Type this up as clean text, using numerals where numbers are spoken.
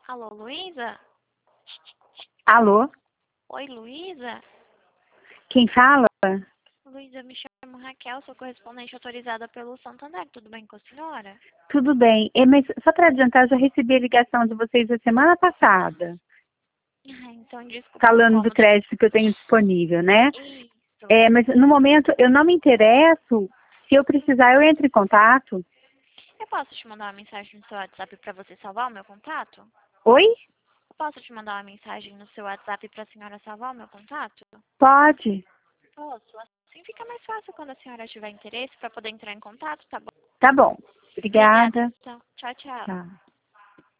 Alô, Luísa? Alô? Oi, Luísa? Quem fala? Luísa, me chamo Raquel, sou correspondente autorizada pelo Santander. Tudo bem com a senhora? Tudo bem. Mas só para adiantar, eu já recebi a ligação de vocês a semana passada, Então, desculpa o falando do incômodo. crédito que eu tenho disponível, né? Isso. Mas no momento eu não me interesso. Se eu precisar, eu entro em contato. Eu posso te mandar uma mensagem no seu WhatsApp para você salvar o meu contato? Oi? Eu posso te mandar uma mensagem no seu WhatsApp para a senhora salvar o meu contato? Pode. Posso. Assim fica mais fácil quando a senhora tiver interesse para poder entrar em contato, tá bom? Tá bom. Obrigada, Obrigada. então. Tchau, tchau. Tchau.